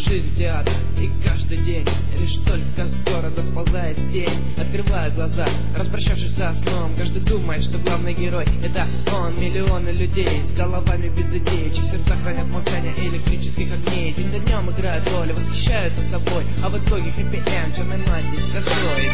жизнь театр, и каждый день лишь только с города сползает тень. Открываю глаза, распрощавшись со сном, каждый думает, что главный герой — это он. Миллионы людей с головами без идей, чьи сердца хранят молчание электрических огней. День за днем играют роли, восхищаются собой, а в итоге хэппи-энд черной мантии с косой.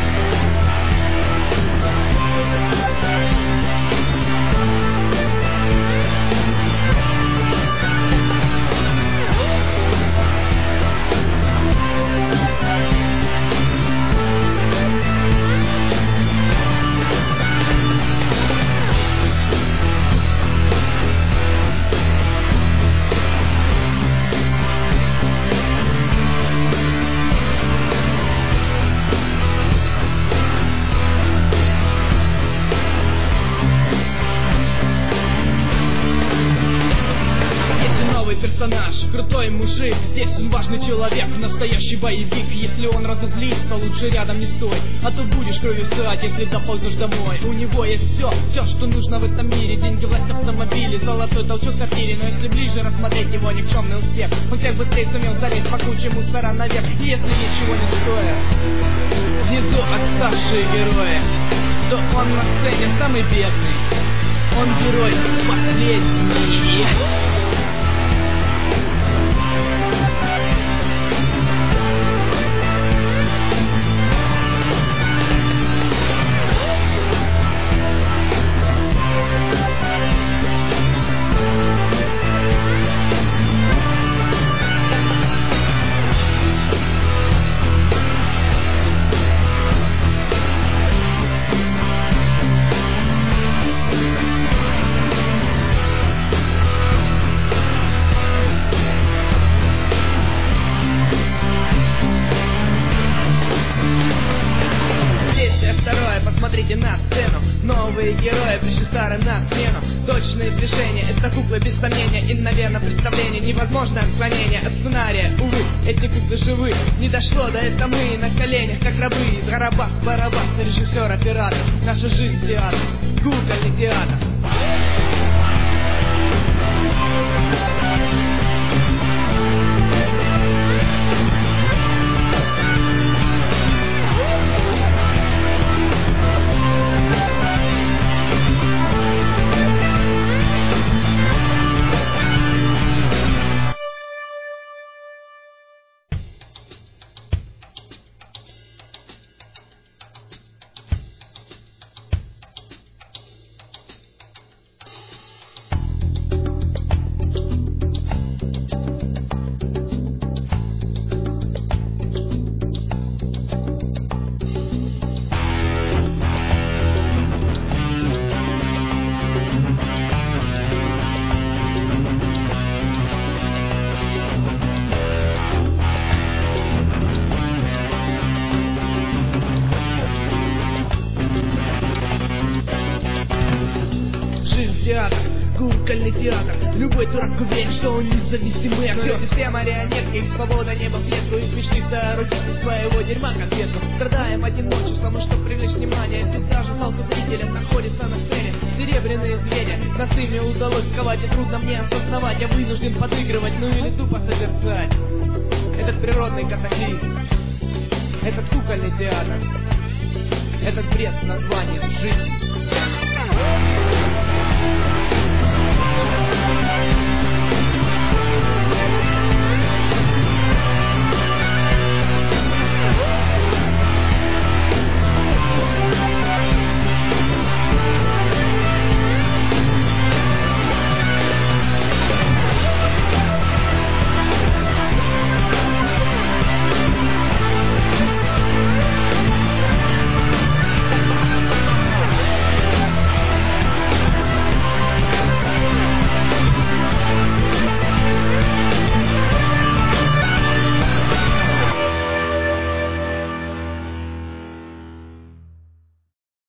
Персонаж, крутой мужик, здесь он важный человек, настоящий боевик. Если он разозлится, лучше рядом не стой, а то будешь кровью ссать, если доползешь домой. У него есть все, что нужно в этом мире: деньги, власть, автомобили, золотой толчок в сортире. Но если ближе рассмотреть его никчемный успех, он всех быстрее сумел залезть по куче мусора наверх. И если ничего не стоит внизу отставшие герои, то он на сцене самый бедный, он герой последний. Посмотрите на сцену, новые герои пришли старым на смену. Точные движения, это куклы без сомнения. И, наверное, представление невозможно отклонение от сценария. Увы, эти куклы живы, не дошло до этого мы на коленях, как рабы. Зарабас, барабас, режиссер, оператор. Наша жизнь театр, кукольный театр. Театр, кукольный театр. Любой дурак уверен, что он независимый актер. Но все марионетки, их свобода небо в клетку. Их мечты соорудить из своего дерьма конфетку. Страдаем одиночеством, и чтобы привлечь внимание, здесь даже зал зрителя находится на сцене. Серебряные звенья, носы мне удалось сковать, и трудно мне осознавать. Я вынужден подыгрывать, ну или тупо созерцать этот природный катаклизм, этот кукольный театр, этот бред с названием «Жизнь».